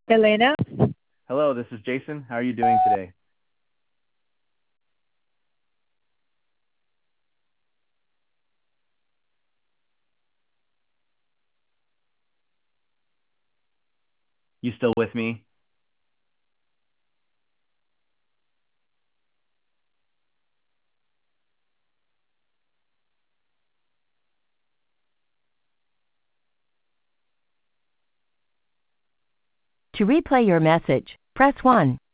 Elena? Hello, this is Jason. How are you doing today? You still with me? To replay your message, press 1.